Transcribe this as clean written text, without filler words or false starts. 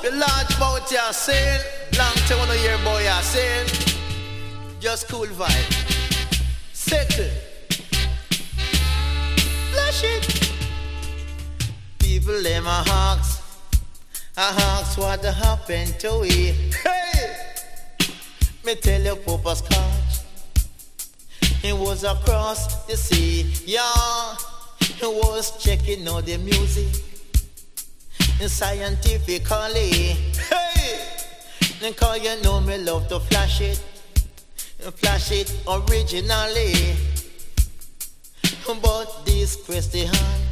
The large boat you're saying, long time on your boy you're saying, just cool vibe. Settle. Flash it. People them a ask what happened to it. Hey! Me tell you Papa Scotch, he was across the sea, yeah. He was checking out the music scientifically. Hey! Because you know me love to flash it originally. But this question